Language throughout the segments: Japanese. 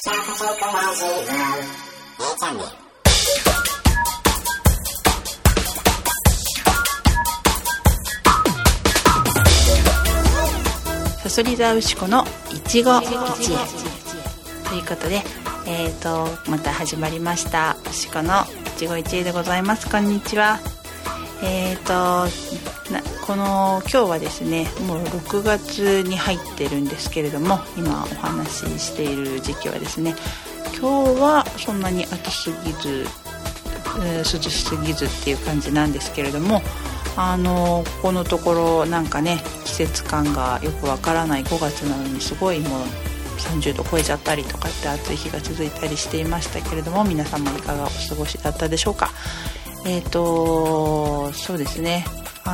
さそり座牛子のいちご一会ということで、また始まりました牛子のいちご一会でございます。こんにちは。今日はですね、もう6月に入ってるんですけれども、今お話ししている時期はですね、今日はそんなに暑すぎず、涼しすぎずっていう感じなんですけれども、ここのところなんかね、季節感がよくわからない5月なのにすごいもう30度超えちゃったりとかって暑い日が続いたりしていましたけれども、皆様いかがお過ごしだったでしょうか。そうですね、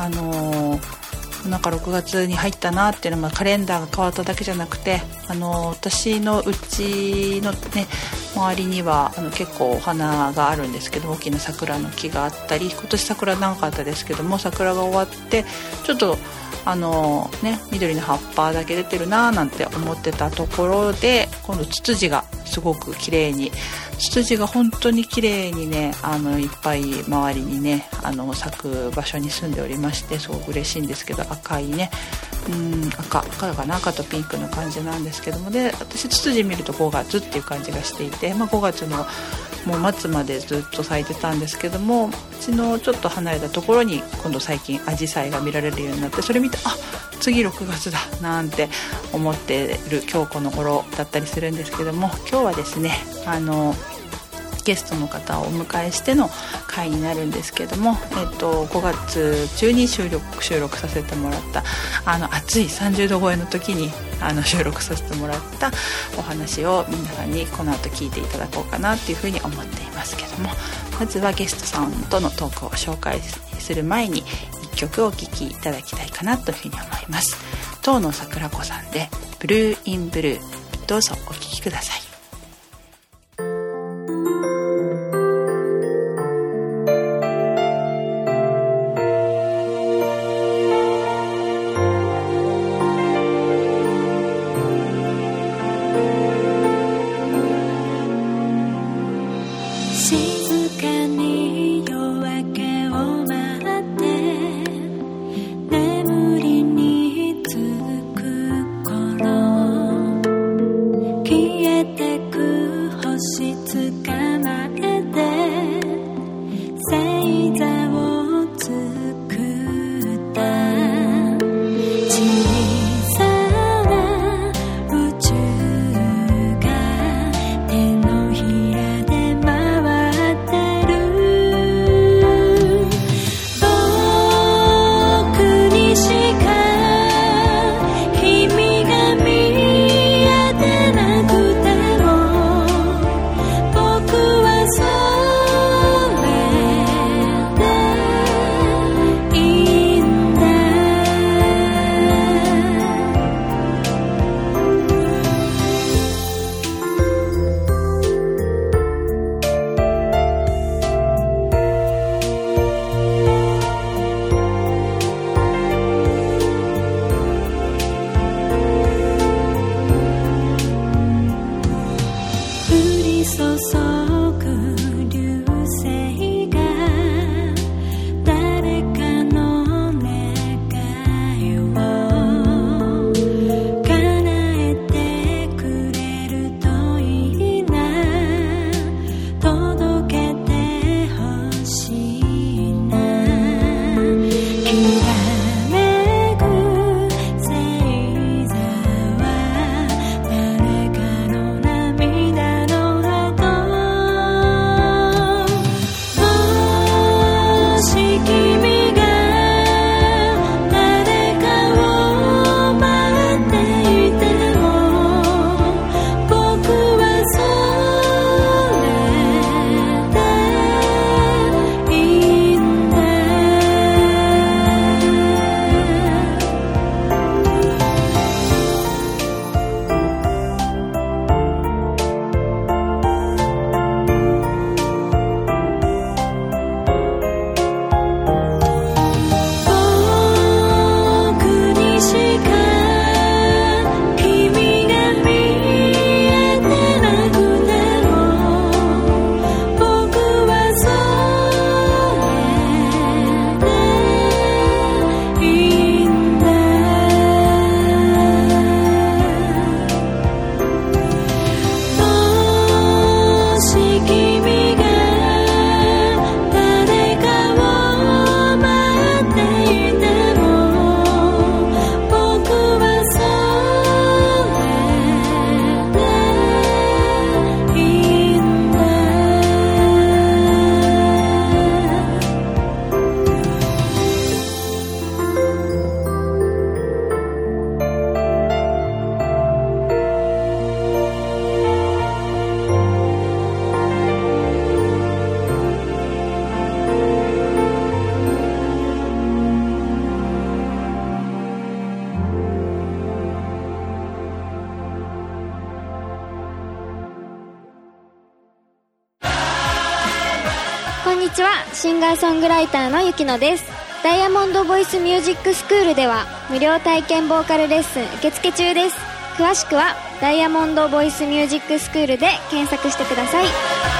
なんか6月に入ったなっていうのは、カレンダーが変わっただけじゃなくて、私のうちのね周りには結構お花があるんですけど、大きな桜の木があったり、今年桜長かったですけども、桜が終わってちょっと緑の葉っぱだけ出てるななんて思ってたところで、今度ツツジがすごく綺麗に、ツツジが本当に綺麗にね、いっぱい周りにね咲く場所に住んでおりまして、すごく嬉しいんですけど、赤いね、赤かな、赤とピンクの感じなんですけども、で私ツツジ見ると5月っていう感じがしていて、5月のもう末までずっと咲いてたんですけども、うちのちょっと離れたところに今度最近アジサイが見られるようになって、それ見て次6月だなんて思っている今日この頃だったりするんですけども、今日はですねゲストの方をお迎えしての回になるんですけども、5月中に収録させてもらった暑い30度超えの時に収録させてもらったお話を皆さんにこの後聞いていただこうかなっていうふうに思っていますけども、まずはゲストさんとのトークを紹介する前に1曲お聴きいただきたいかなというふうに思います。遠野桜子さんでブルーインブルー、どうぞお聴きください。 んにちは、シンガーソングライターのゆきのです。ダイヤモンドボイスミュージックスクールでは無料体験ボーカルレッスン受付中です。詳しくはダイヤモンドボイスミュージックスクールで検索してください。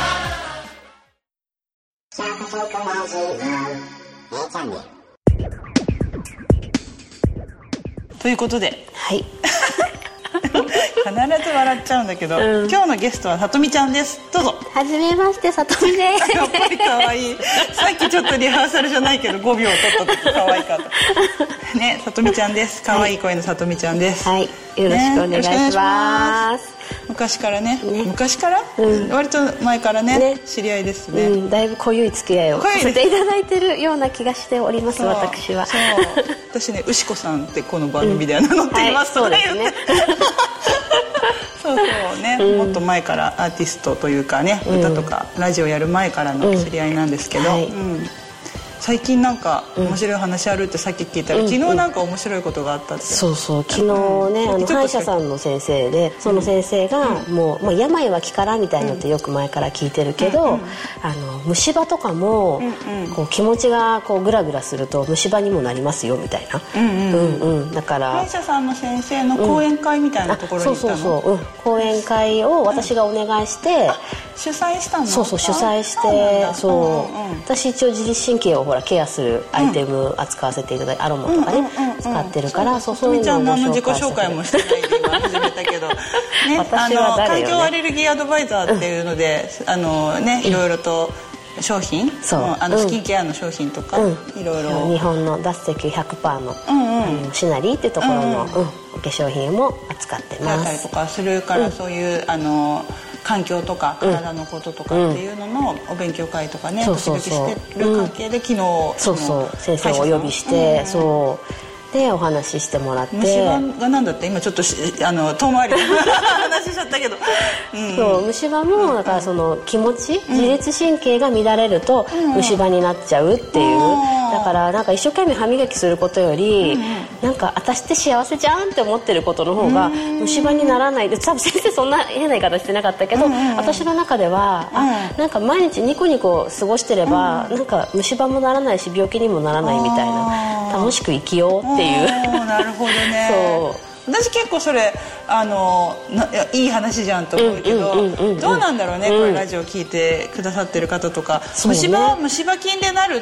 ということで、 はい、 必ず笑っちゃうんだけど、今日のゲストはさとみちゃんです。どうぞ。 はじめまして、さとみです。 やっぱり可愛い。さっきちょっとリハーサルじゃないけど5秒取った時可愛かったね。さとみちゃんです。可愛い声のさとみちゃんです。 はい、よろしくお願いします。 昔からね、昔から、割と前からね、知り合いですね。 だいぶ濃ゆい付き合いをさせていただいてるような気がしております。私は。 そう、私ね、牛子さんってこの番組では名乗っています。 そうですね。 そうそうね、もっと前からアーティストというかね、歌とかラジオやる前からの知り合いなんですけど、最近なんか面白い話あるってさっき聞いたら、昨日なんか面白いことがあったって。 そうそう、昨日ね、歯医者さんの先生で、その先生がもう病は気からみたいのってよく前から聞いてるけど、虫歯とかもこう気持ちがこうグラグラすると虫歯にもなりますよみたいな。だから歯医者さんの先生の講演会みたいなところに行ったの。 そう講演会を私がお願いして主催したの。 そう主催して、私一応自律神経をほらケアするアイテム扱わせていただいて、アロマとかね使ってるから、そういうのをご紹介して。 自己紹介もしてないで今始めたけど、ね、環境アレルギーアドバイザーっていうので、ね、いろいろと商品、スキンケアの商品とか、いろいろ日本の脱石 100% のシナリーっていうところのお化粧品も扱ってます。 たりとかするから、そういう環境とか体のこととかっていうののお勉強会とかね、時々してる関係で昨日先生をお呼びして、でお話ししてもらって、 虫歯がなんだって今ちょっと遠回りで話しちゃったけど、 そう虫歯もだからその気持ち、自律神経が乱れると虫歯になっちゃうっていう。だからなんか一生懸命歯磨きすることより、なんか私って幸せじゃんって思ってることの方が虫歯にならないで、多分先生そんな変な言い方してなかったけど、私の中ではなんか毎日ニコニコ過ごしてれば、なんか虫歯もならないし病気にもならないみたいな、楽しく生きようっていう。 なるほどね。そう私結構それいい話じゃんと思うけど、どうなんだろうね、これラジオ聞いてくださってる方とか、虫歯菌でなるって、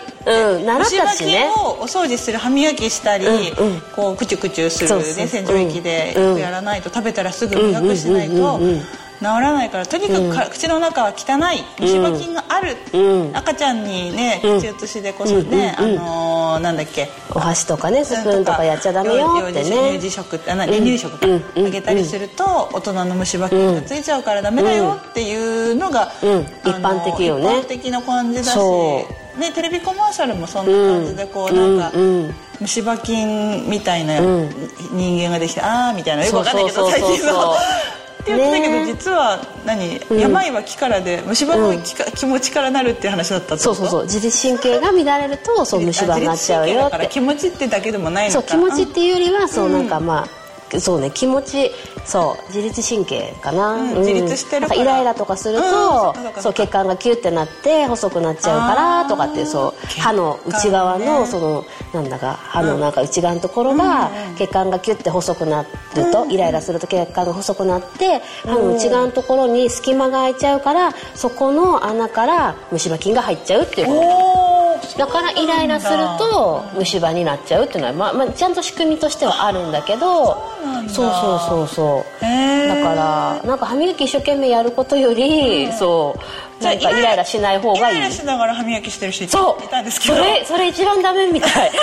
虫歯菌をお掃除する、歯磨きしたり、こうクチュクチュするね、洗浄液でやらないと、食べたらすぐ磨くしないと治らないから、とにかく口の中は汚い、虫歯菌がある、赤ちゃんにね口移しでこそね、なんだっけ、 お箸とかねスプーンとかやっちゃダメよってね、 乳児食離乳食かあげたりすると大人の虫歯菌がついちゃうからダメだよっていうのが一般的よね。 一般的な感じだしね、テレビコマーシャルもそんな感じで、こうなんか虫歯菌みたいな人間ができて、ああみたいな、よくわかんないけど最近のって言ってたけど、実は病は気からで、虫歯の気持ちからなるっていう話だったってこと？ そう自律神経が乱れるとそう虫歯になっちゃうよって。だから気持ちってだけでもないのか。 そう気持ちっていうよりはなんかそうね、気持ち、自律神経かな、 自律してるから、 イライラとかすると、血管がキュッてなって細くなっちゃうからとかって、歯の内側のなんだか歯のなんか内側のところが血管がキュッて細くなると、イライラすると血管が細くなって歯の内側のところに隙間が空いちゃうから、そこの穴から虫歯菌が入っちゃうっていうことだから、イライラすると虫歯になっちゃうっていうのはちゃんと仕組みとしてはあるんだけど、そうだからなんか歯磨き一生懸命やることより、なんかイライラしない方がいい。 イライラしながら歯磨きしてる人いたんですけど、 それ一番ダメみたい。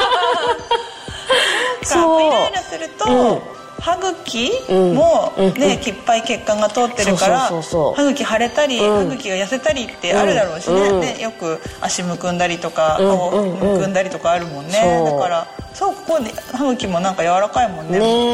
イライラすると歯茎もね、いっぱい血管が通ってるから、歯茎腫れたり歯茎が痩せたりってあるだろうしね、でよく足むくんだりとか顔むくんだりとかあるもんね。だからここで歯茎もなんか柔らかいもんね。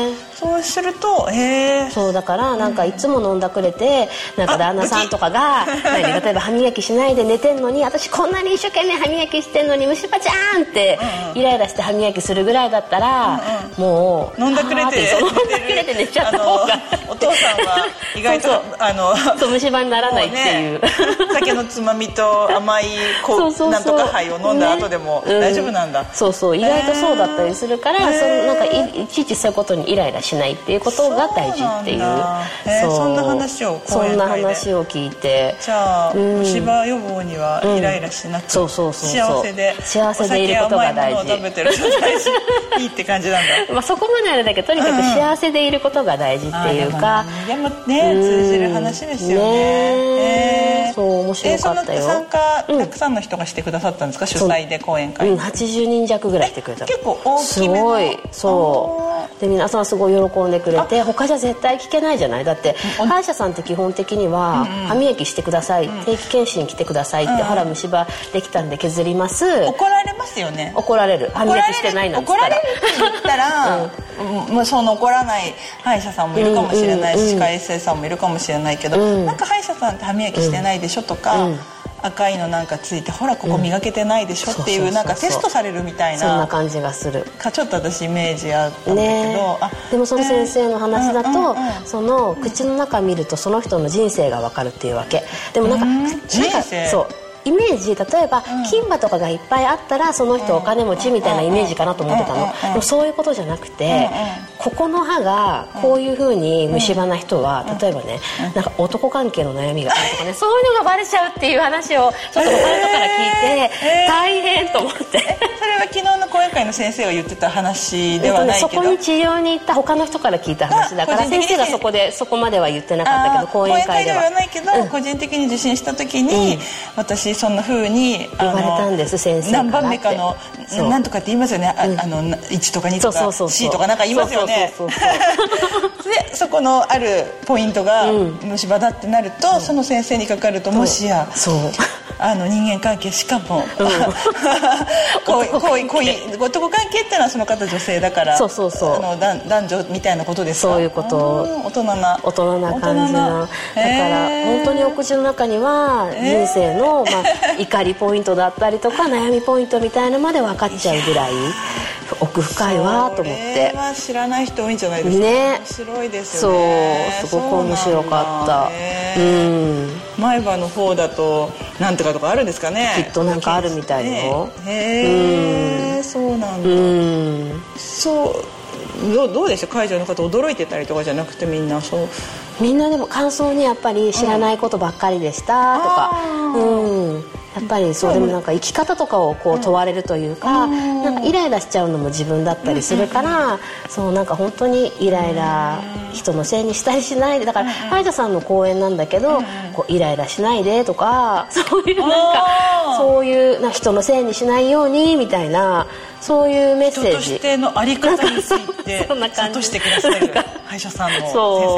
そうするとそうだからなんかいつも飲んだくれて、なんか旦那さんとかが例えば歯磨きしないで寝てんのに、私こんなに一生懸命歯磨きしてんのに虫歯ちゃんってイライラして歯磨きするぐらいだったら、もう飲んだくれて寝ちゃった方がお父さんは意外と虫歯にならないっていう、 酒のつまみと甘いなんとか杯を飲んだ後でも大丈夫なんだ。 そうそう、意外とそうだったりするから、なんかいちいちそういうことにイライラしないっていうことが大事っていう。 そんな話をそんな話を聞いて、 じゃあ虫歯予防にはイライラしなくて幸せでいることが大事。 お酒甘いものを食べてると大事いいって感じなんだ。 まあそこまであれだけど、とにかく幸せでいることが大事っていうか、 でもね通じる話ですよね。 そう面白かったよ。 その参加たくさんの人がしてくださったんですか、主催で講演会。 80人弱ぐらいしてくれた。 結構大きめの。 すごい、そうで皆さんすごい喜んでくれて、他じゃ絶対聞けないじゃない。だって歯医者さんって基本的には歯磨きしてください、定期検診来てくださいって、ほら虫歯できたんで削ります。 怒られますよね。 怒られる、歯磨きしてないなんて言ったら。 怒られるって言ったらもうその怒らない歯医者さんもいるかもしれないし、歯科衛生さんもいるかもしれないけど、なんか歯医者さんって歯磨きしてないでしょとか、赤いのなんかついてほらここ磨けてないでしょっていうなんかテストされるみたいな、 そんな感じがするちょっと私イメージあったんだけど、 でもその先生の話だと、その口の中見るとその人の人生が分かるっていうわけ。でもなんかそうイメージ、例えば金歯とかがいっぱいあったらその人お金持ちみたいなイメージかなと思ってたの。でもそういうことじゃなくて、ここの歯がこういう風に虫歯な人は、例えばね、なんか男関係の悩みがあるとかね、そういうのがバレちゃうっていう話をちょっと他の人から聞いて、大変と思って。 それは昨日の講演会の先生が言ってた話ではないけど、 そこに治療に行った他の人から聞いた話だから、先生がそこまでは言ってなかったけど、講演会では言わないけど、個人的に受診した時に、私そんな風に言われたんです、先生から。 何番目かの何とかって言いますよね、1とか2とか C とかなんか言いますよね。でそこのあるポイントが虫歯だってなると、その先生にかかると、もしや人間関係、しかも男関係ってのはその方女性だから、男女みたいなことですか。 そういうこと、大人な感じの。だから本当にお口の中には人生の怒りポイントだったりとか悩みポイントみたいなまで分かっちゃうぐらい奥深いわと思って。 それは知らない人多いんじゃないですか。面白いですよね。 そう、すごく面白かった。 前歯の方だとなんとかとかあるんですかね。 きっとなんかあるみたいよ。 そうなんだ。どうでした、会場の方驚いてたりとかじゃなくて、みんなでも感想にやっぱり知らないことばっかりでしたとか、やっぱりそう。でもなんか生き方とかをこう問われるというか、なんかイライラしちゃうのも自分だったりするから、そうなんか本当にイライラ人のせいにしたりしないで、だから歯医者さんの講演なんだけど、こうイライラしないでとか、そういう人のせいにしないようにみたいな、そういうメッセージ、人としてのあり方について諭してくださる歯医者さんの先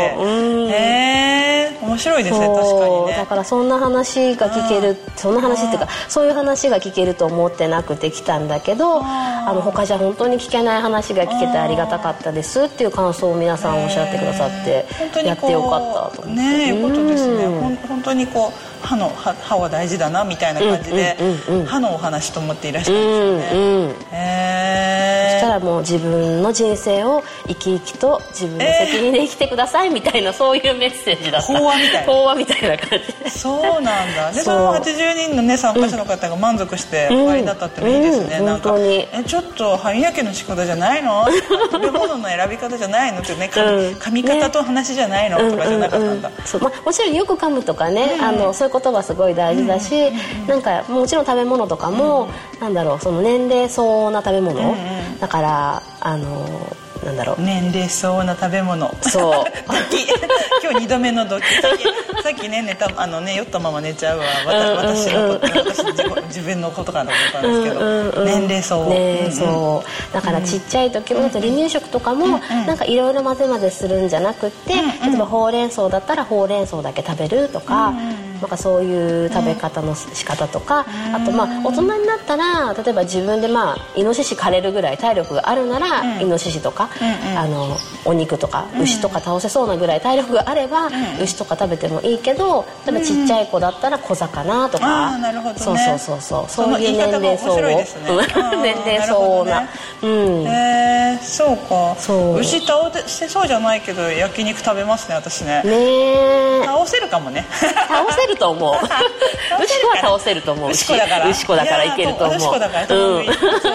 生。面白いですね。確かにね。 だからそんな話が聞ける、そんな話っていうか、そういう話が聞けると思ってなくて来たんだけど、他じゃ本当に聞けない話が聞けてありがたかったですっていう感想を皆さんおっしゃってくださって、やってよかったと思って。 よかったですね。本当にこう歯は大事だなみたいな感じで、歯のお話と思っていらっしゃるんですよね。 そしたらもう自分の人生を生き生きと自分の責任で生きてくださいみたいな、そういうメッセージだった。法話みたいな感じ。 そうなんだ。でその80人のね参加者の方が満足して終わりだったっていいですね。なんかちょっと歯磨きの仕方じゃないの、食べ物の選び方じゃないのってね、噛み方と話じゃないのとかじゃなかったんだ。 もちろんよく噛むとかね、そういうことはすごい大事だし、なんかもちろん食べ物とかも、なんだろう、その年齢相応な食べ物だから、なんだろう、 年齢相応な食べ物。 そう今日2度目のドキ。さっきね酔ったまま寝ちゃうわ。私自分のことかなと思ったんですけど、年齢相応。だからちっちゃい時も、離乳食とかもなんかいろいろ混ぜするんじゃなくって、例えばほうれん草だったらほうれん草だけ食べるとか、 なんかそういう食べ方の仕方とか、あと大人になったら例えば自分でイノシシ狩れるぐらい体力があるなら、イノシシとか、お肉とか牛とか倒せそうなぐらい体力があれば、牛とか食べてもいいけど、例えばちっちゃい子だったら小魚とか、 なるほどね、 そういう年齢層を年齢層な、 そうか。牛倒せそうじゃないけど焼肉食べますね、私ね。倒せるかもね。 倒せると思う。牛は倒せると思う。 牛子だからいけると思う。 牛子だからそう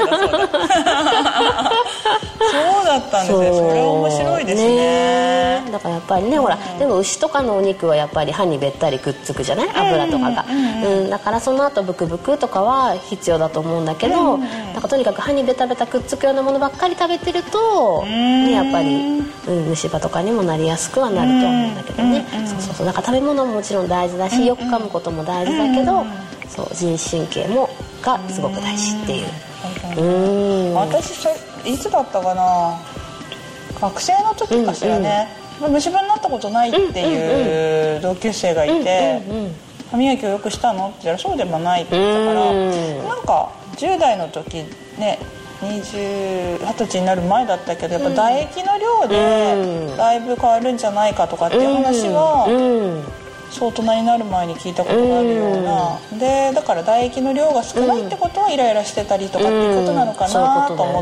だったんですね。それは面白いですね。 だからやっぱりね、ほらでも牛とかのお肉はやっぱり歯にべったりくっつくじゃない、油とかが。だからその後ブクブクとかは必要だと思うんだけど、だからとにかく歯にベタベタくっつくようなものばっかり食べてると、やっぱり虫歯とかにもなりやすくはなるとは思うんだけどね。だから食べ物ももちろん大事だし、よく噛むことも大事だけど、自律神経がすごく大事っていう。 私いつだったかな、学生の時かしらね、虫歯になったことないっていう同級生がいて、歯磨きをよくしたのって言ったらそうでもないって言ったから、なんか10代の時ね、20歳になる前だったけど、やっぱ唾液の量でだいぶ変わるんじゃないかとかっていう話は、そう大人になる前に聞いたことがあるような。でだから唾液の量が少ないってことはイライラしてたりとかっていうことなのかなと思って、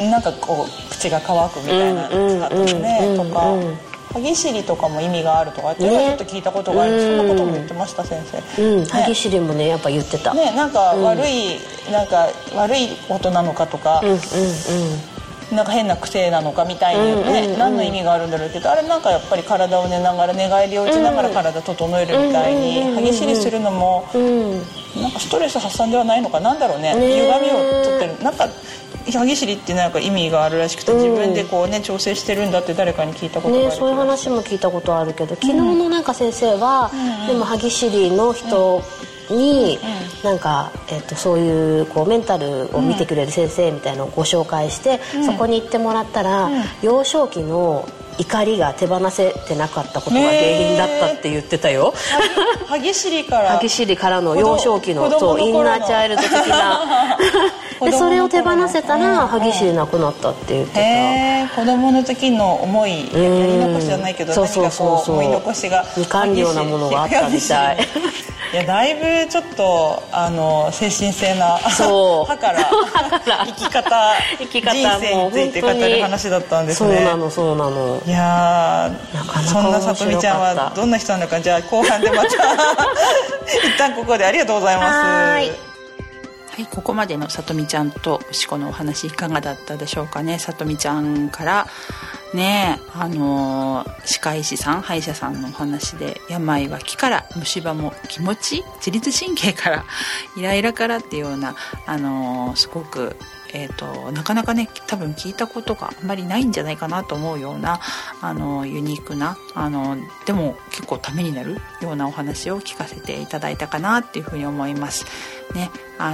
なんかこう口が乾くみたいなとか、歯ぎしりとかも意味があるとかってちょっと聞いたことがある。そんなことも言ってました先生。 歯ぎしりもねやっぱ言ってたね。なんか悪いことなのかとか、なんか変な癖なのかみたいにね、何の意味があるんだろうけど、あれなんかやっぱり体を寝ながら寝返りを打ちながら体整えるみたいに、歯ぎしりするのもなんかストレス発散ではないのか、なんだろうね、歪みを取ってる、なんか歯ぎしりってなんか意味があるらしくて、自分でこうね調整してるんだって誰かに聞いたことがある。 そういう話も聞いたことあるけど、昨日のなんか先生はでも歯ぎしりの人になんかそういうメンタルを見てくれる先生みたいなのをご紹介して、そこに行ってもらったら、幼少期の怒りが手放せてなかったことが原因だったって言ってたよ。 歯ぎしりからの幼少期のインナーチャイルド的なでそれを手放せたら歯ぎしりなくなったって言ってた。子供の時の思い、やり残しじゃないけど、何かこう思い残しが未完了なものがあったみたい。 いやだいぶちょっと精神性な歯から生き方人生について語る話だったんですね。 そうなの。 いやそんなさとみちゃんはどんな人なのか、じゃあ後半でまた一旦ここでありがとうございます。はい、ここまでのさとみちゃんと牛子のお話いかがだったでしょうかね。さとみちゃんからね、歯科医師さん、歯医者さんのお話で、病は気から、虫歯も気持ち、自律神経から、イライラからっていうようなすごくなかなかね多分聞いたことがあんまりないんじゃないかなと思うようなユニークなでも結構ためになるようなお話を聞かせていただいたかなっていうふうに思いますね。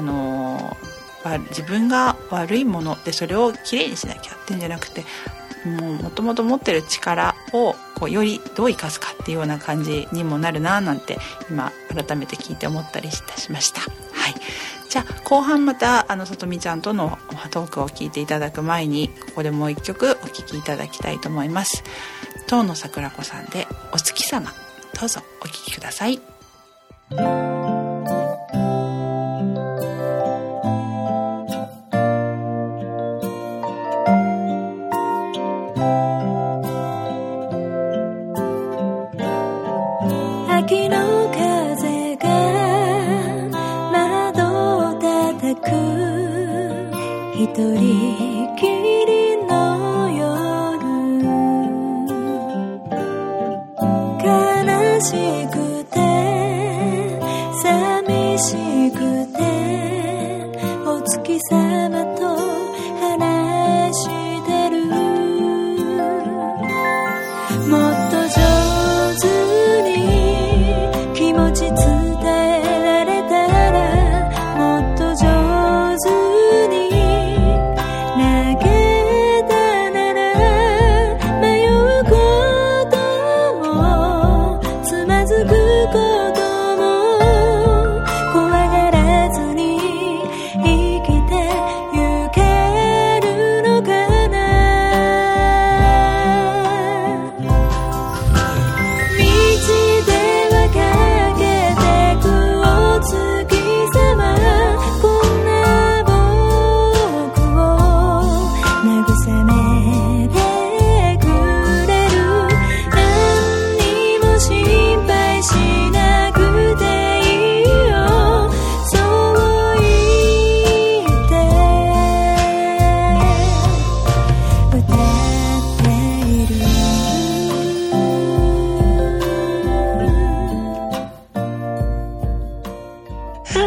自分が悪いものでそれをきれいにしなきゃっていうんじゃなくて、もともと持ってる力をよりどう生かすかっていうような感じにもなるななんて今改めて聞いて思ったりしました。はい、じゃあ後半またさとみちゃんとのトークを聞いていただく前に、ここでもう一曲お聴きいただきたいと思います。遠野桜子さんでお月様、どうぞお聴きください。 秋の風が窓を叩く、一人きりの夜、悲しくて寂しくてお月様と話してる。もっと上手に気持ち伝えられたら、もっと上手に投げたなら、迷うこともつまずく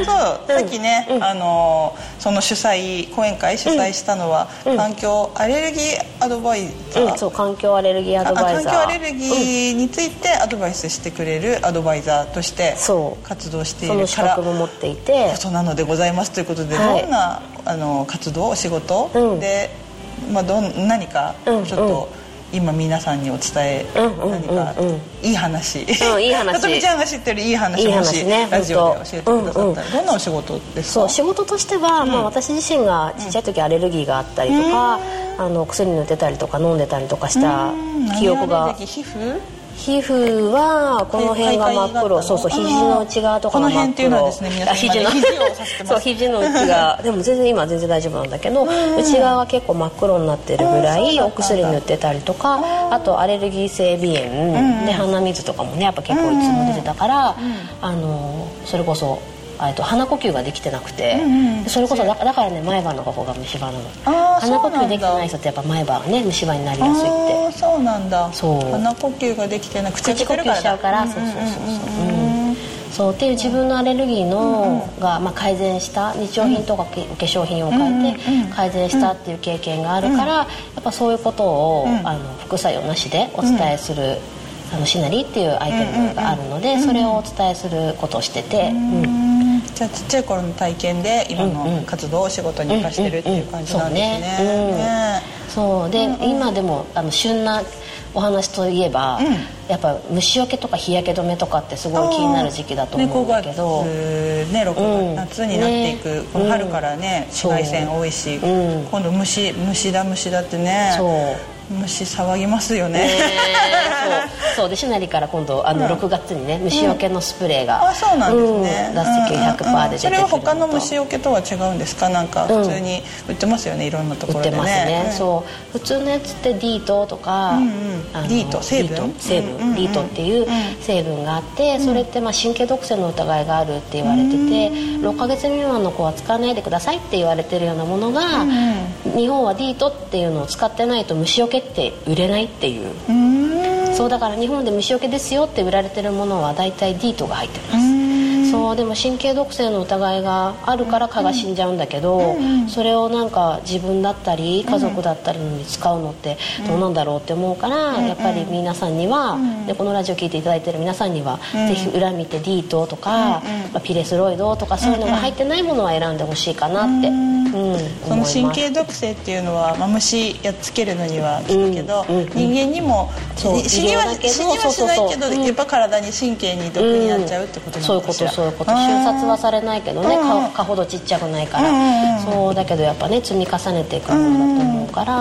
さっきね、その講演会主催したのは、環境アレルギーアドバイザー、 そう、環境アレルギーアドバイザー、 環境アレルギーについてアドバイスしてくれるアドバイザーとして活動しているから、 その資格も持っていてことなのでございますということで、どんな活動お仕事で、何かちょっと今皆さんにお伝え、何かいい話、 いい話、 さとみちゃんが知ってるいい話、もしラジオで教えてくださったら、どんなお仕事ですか？ そう、仕事としては、私自身がちっちゃい時アレルギーがあったりとか、薬塗ってたりとか飲んでたりとかした記憶が。皮膚はこの辺が真っ黒、そう、肘の内側とかが真っ黒。この辺っていうのはですね、皆さん肘をさせてます。そう、肘の内側でも今全然大丈夫なんだけど、内側は結構真っ黒になってるぐらいお薬塗ってたりとか、あとアレルギー性鼻炎で鼻水とかもね、やっぱ結構いつも出てたから、それこそ鼻呼吸ができてなくて、それこそだからね、前歯のここが虫歯なの。鼻呼吸できてない人ってやっぱ前歯がね、虫歯になりやすいって。 そうなんだ。鼻呼吸ができてなくて口呼吸しちゃうから、そうっていう自分のアレルギーのが改善した、日用品とか化粧品を変えて改善したっていう経験があるから、やっぱそういうことを副作用なしでお伝えするシナリーっていうアイテムがあるので、それをお伝えすることをしてて、 じゃあちっちゃい頃の体験で今の活動を仕事に生かしてるっていう感じなんですね。 そうで、今でも旬なお話といえば、やっぱ虫除けとか日焼け止めとかってすごい気になる時期だと思うんだけど、 6月夏になっていく、この春からね、紫外線多いし、今度虫だってね、虫騒ぎますよね。 そうで、シナリから今度6月にね、虫除けのスプレーが脱石100%で出てくる。それは他の虫除けとは違うんですか？なんか普通に売ってますよね、いろんなところでね。 売ってますね。そう普通のやつってディートとか、 ディート成分ディートっていう成分があって、それって神経毒性の疑いがあるって言われてて、6ヶ月未満の子は使わないでくださいって言われてるようなものが、日本はディートっていうのを使ってないと虫除けって売れないっていう。そうだから日本で虫除けですよって売られてるものは大体ディートが入ってます。そうでも神経毒性の疑いがあるから蚊が死んじゃうんだけど、それをなんか自分だったり家族だったりに使うのってどうなんだろうって思うから、やっぱり皆さんには、でこのラジオ聞いていただいてる皆さんには、ぜひ裏見てディートとか、ピレスロイドとかそういうのが入ってないものは選んでほしいかなって、 その神経毒性っていうのは、虫やっつけるのには効くけど、人間にも死にはしないけど、やっぱ体に神経に毒になっちゃうってことなんですか？ そういうこと、瞬殺はされないけどね、蚊ほどちっちゃくないから、そうだけどやっぱね、積み重ねていくものだと思うから、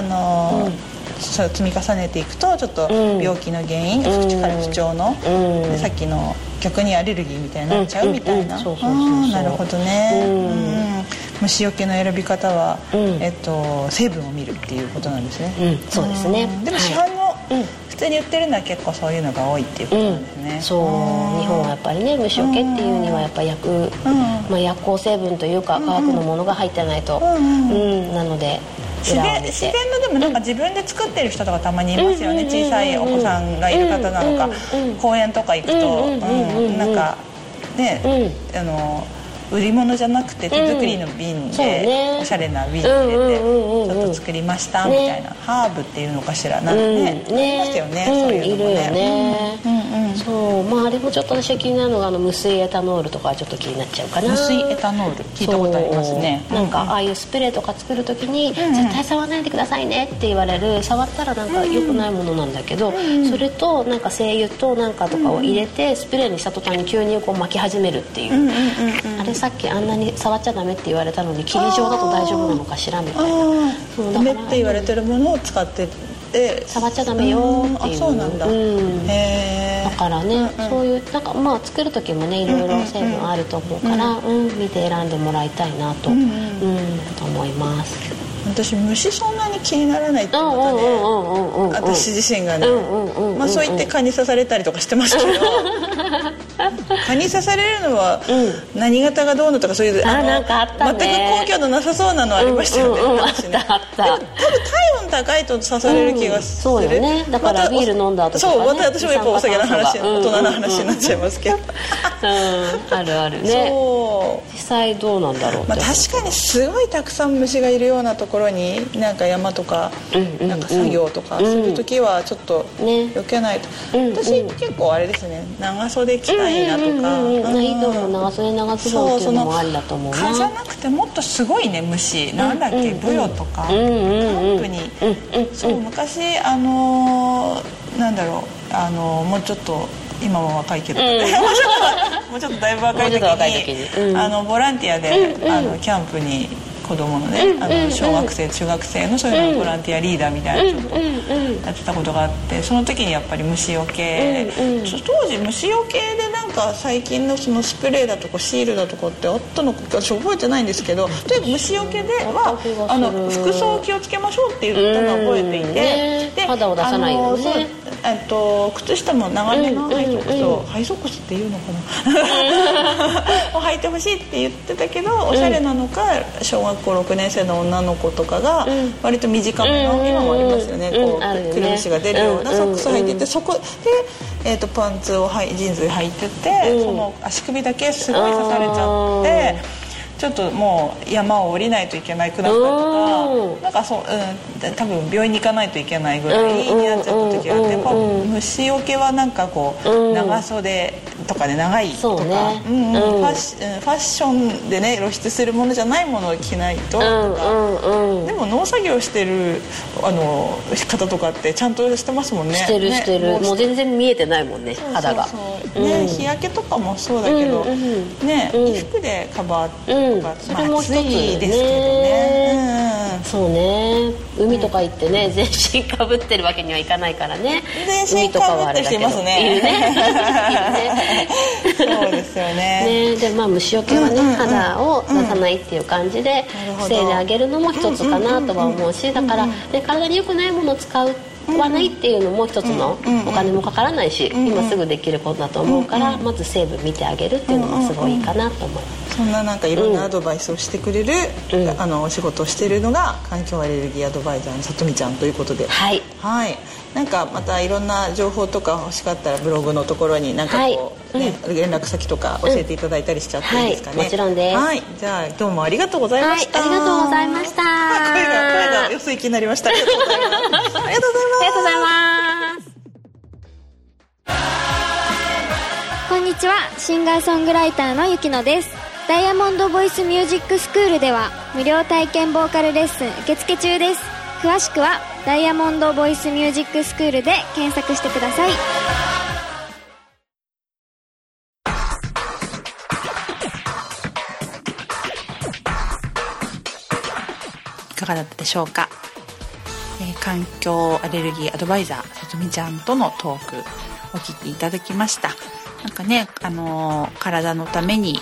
積み重ねていくとちょっと病気の原因、不調の、さっきの逆にアレルギーみたいになっちゃうみたいな。なるほどね。虫除けの選び方は、成分を見るっていうことなんですね。 そうですね。 でも市販の普通に売ってるのは結構そういうのが多いっていうことなんですね。 そう日本はやっぱりね、虫除けっていうにはやっぱ薬効成分というか化学のものが入ってないと、なので自然のでもなんか自分で作ってる人とかたまにいますよね。小さいお子さんがいる方なのか、公園とか行くとなんかね、売り物じゃなくて手作りの瓶で、おしゃれな瓶に入れてちょっと作りましたみたいな、ハーブっていうのかしら、なんかね、いますよね、そういうのもね。 そうあれもちょっと私が気になるのが無水エタノールとかはちょっと気になっちゃうかな。 無水エタノール聞いたことありますね。 なんかああいうスプレーとか作る時に絶対触らないでくださいねって言われる、触ったらなんか良くないものなんだけど、それとなんか精油となんかとかを入れてスプレーにした途端に急にこう巻き始めるっていう、あれさっきあんなに触っちゃダメって言われたのに霧状だと大丈夫なのかしらみたいな。 ダメって言われてるものを使って触っちゃダメよっていう。 そうなんだ。 だからね、そういうなんか作る時もね、いろいろ成分あると思うから、見て選んでもらいたいなと思います。 私虫そんなに気にならないっていうのがね、私自身がね、そう言って蚊に刺されたりとかしてますけど、蚊に刺されるのは何型がどうのとか、そういうなんかあったね、 全く根拠のなさそうなのありましたよね。 あったでも多分体温高いと刺される気がする。 そうよね。だからビール飲んだ後とかね、 そう、私もやっぱお酒の話、大人の話になっちゃいますけどあるあるね。 そう実際どうなんだろうって、 確かにすごいたくさん虫がいるようなところになんか山とか、なんか作業とかする時はちょっと避けないと、私結構あれですね、長袖着たいなとか、 いいと思う。長袖長ズボンっていうのもありだと思うな。 蚊じゃなくてもっとすごいね虫、なんだっけ、ブヨとか、キャンプに、そう昔なんだろう、もうちょっと今も若いけど、もうちょっとだいぶ若い時にボランティアでキャンプに子供のね、小学生中学生のそういうのボランティアリーダーみたいなちょっとやってたことがあって、その時にやっぱり虫除け、当時虫除けでなんか最近のそのスプレーだとかシールだとかってあったのか私覚えてないんですけど、とにかく虫除けでは服装を気をつけましょうって言ったのを覚えていて、で肌を出さないようにね、 靴下も長めのハイソックスを、ハイソックスっていうのかなを履いてほしいって言ってたけど、おしゃれなのか小学校6年生の女の子とかが割と短めの、今もありますよね、こうくるぶしが出るようなソックス履いてて、そこで、パンツをジーンズ履いてて、その足首だけすごい刺されちゃって。ちょっともう山を降りないといけなくなったりとか、なんかそう、多分病院に行かないといけないぐらいになっちゃった時があって、やっぱ虫除けはなんかこう長袖とかで長いとか、ファッションでね露出するものじゃないものを着ないととか、でも農作業してる方とかってちゃんとしてますもんね。してるしてる、 もう全然見えてないもんね、肌が。 日焼けとかもそうだけどね、衣服でカバーそれも一つですけどね。そうね、海とか行ってね、全身かぶってるわけにはいかないからね。 全身かぶってる人いますね。いるね。そうですよね。 で虫除けはね、肌を出さないっていう感じで防いであげるのも一つかなとは思うし、だから体に良くないものを使うはないっていうのも一つの、お金もかからないし、今すぐできることだと思うから、まず成分見てあげるっていうのもすごいいいかなと思います。 そんななんかいろんなアドバイスをしてくれる、お仕事をしているのが環境アレルギーアドバイザーのさとみちゃんということで、はい、なんかまたいろんな情報とか欲しかったらブログのところになんかこう、連絡先とか教えていただいたりしちゃっていいですかね。 もちろんです。 じゃあ今日もありがとうございました。 ありがとうございました。 声がよそ行きになりました。ありがとうございます。ありがとうございます。 ありがとうございます。こんにちは、シンガーソングライターのゆきのです。ダイヤモンドボイスミュージックスクールでは無料体験ボーカルレッスン受付中です。詳しくはダイヤモンドボイスミュージックスクールで検索してください。 いかがだったでしょうか。環境アレルギーアドバイザーさとみちゃんとのトークお聞きいただきました。なんかね、体のために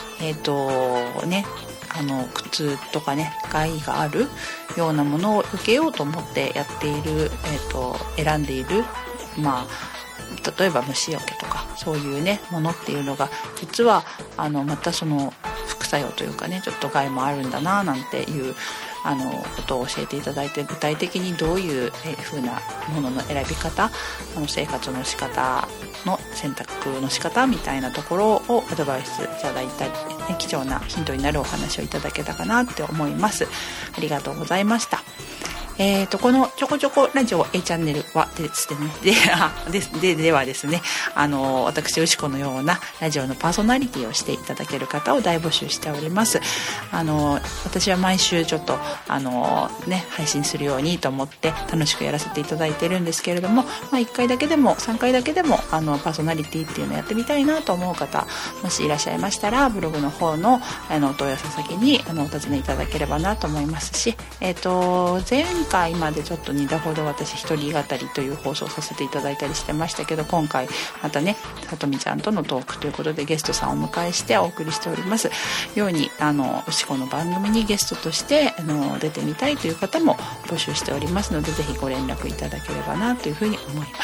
靴とかね、害があるようなものを受けようと思ってやっている、選んでいる、例えば虫除けとかそういうねものっていうのが実はまたその副作用というかね、ちょっと害もあるんだななんていうことを教えていただいて、具体的にどういう風なものの選び方、生活の仕方の選択の仕方みたいなところをアドバイスいただいたり、貴重なヒントになるお話をいただけたかなって思います。ありがとうございました。このちょこちょこラジオ A チャンネルはではですね、私牛子のようなラジオのパーソナリティをしていただける方を大募集しております。私は毎週ちょっと配信するようにと思って楽しくやらせていただいてるんですけれども、1回だけでも3回だけでもパーソナリティっていうのをやってみたいなと思う方もしいらっしゃいましたら、ブログの方のお問い合わせ先にお尋ねいただければなと思いますし、前回までちょっと2打ほど私一人語りという放送させていただいたりしてましたけど、今回またねさとみちゃんとのトークということでゲストさんをお迎えしてお送りしておりますように、牛子の番組にゲストとして出てみたいという方も募集しておりますので、ぜひご連絡いただければなというふうに思います。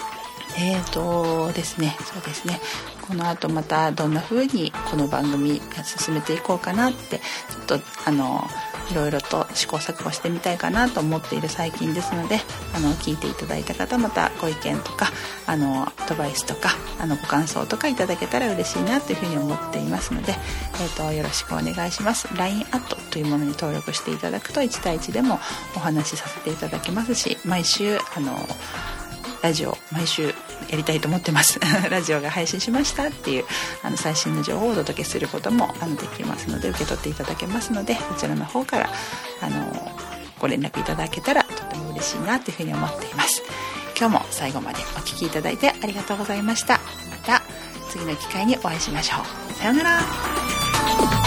ですね、そうですね、この後またどんな風にこの番組進めていこうかなってちょっといろいろと試行錯誤してみたいかなと思っている最近ですので、聞いていただいた方、またご意見とかアドバイスとかご感想とかいただけたら嬉しいなというふうに思っていますので、よろしくお願いします。 LINE アットというものに登録していただくと1対1でもお話しさせていただけますし、毎週ラジオ毎週やりたいと思ってますラジオが配信しましたっていう最新の情報をお届けすることもできますので、受け取っていただけますので、こちらの方からご連絡いただけたらとても嬉しいなというふうに思っています。今日も最後までお聞きいただいてありがとうございました。また次の機会にお会いしましょう。さようなら。